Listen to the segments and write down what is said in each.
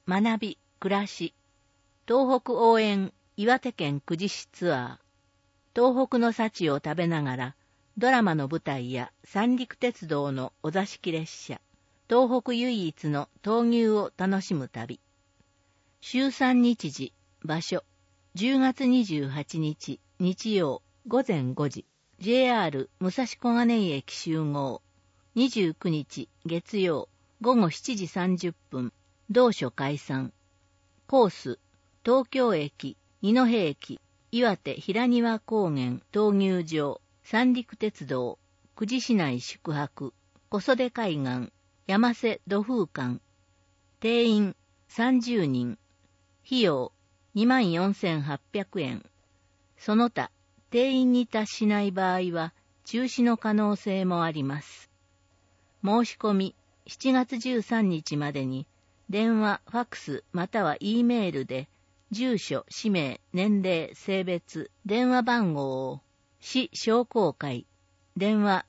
学び、暮らし、東北応援岩手県久慈市ツアー、東北の幸を食べながら、ドラマの舞台や三陸鉄道のお座敷列車、東北唯一の闘牛を楽しむ旅。週3日時、場所、10月28日、日曜、午前5時、JR 武蔵小金井駅集合。29日、月曜、午後7時30分、同所解散。コース、東京駅、二戸駅、岩手平庭高原闘牛場、三陸鉄道、久慈市内宿泊、小袖海岸、山瀬土風館。定員30人。費用24,800円。その他、定員に達しない場合は、中止の可能性もあります。申し込み、7月13日までに、電話、ファックスまたは E メールで、住所、氏名、年齢、性別、電話番号を、市商工会、電話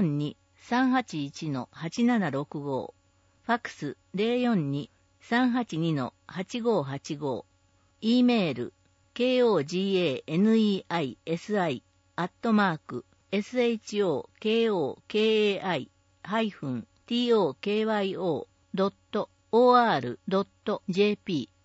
042-381-8765、ファックス 042-382-8585、E メール、koganei@shokai-tokyo.or.jp